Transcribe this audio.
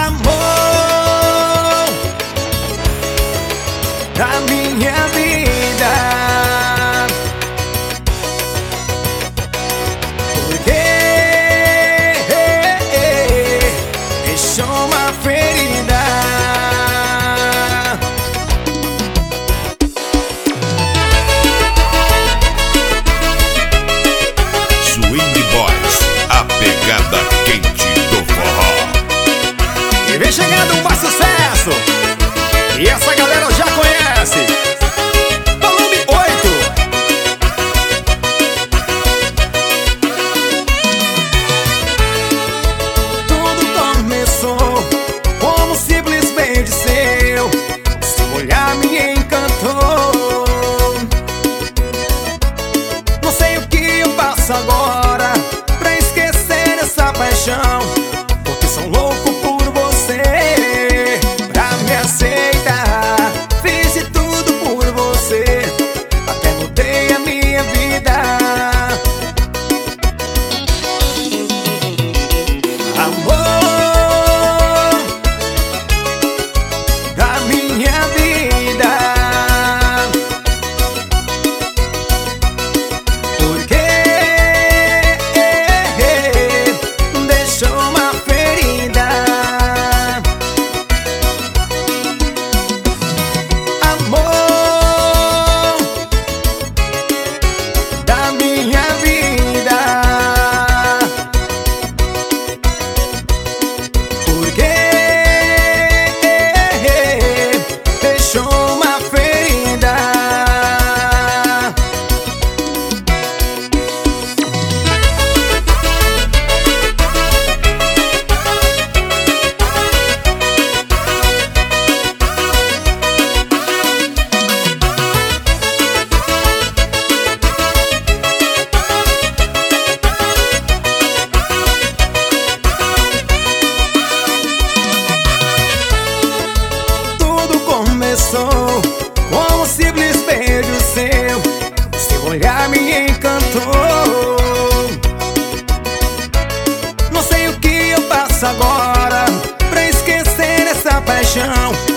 amor da minha vida. Porque deixou uma ferida. Swing Boys, a pegada quente do forró. E vem chegando um mais sucesso, e essa galera já conhece. Volume 8. Tudo começou como simplesmente seu olhar me encantou. Não sei o que eu faço agora pra esquecer essa paixão, porque sou louco por você. Pra me aceitar, fiz de tudo por você, até mudei a minha vida. Amor da minha vida. Porque deixou uma ferida. Amor da minha vida. Porque deixou uma ferida. Tudo começou com um simples beijo seu. Seu olhar me encantou. Não sei o que eu faço agora pra esquecer essa paixão,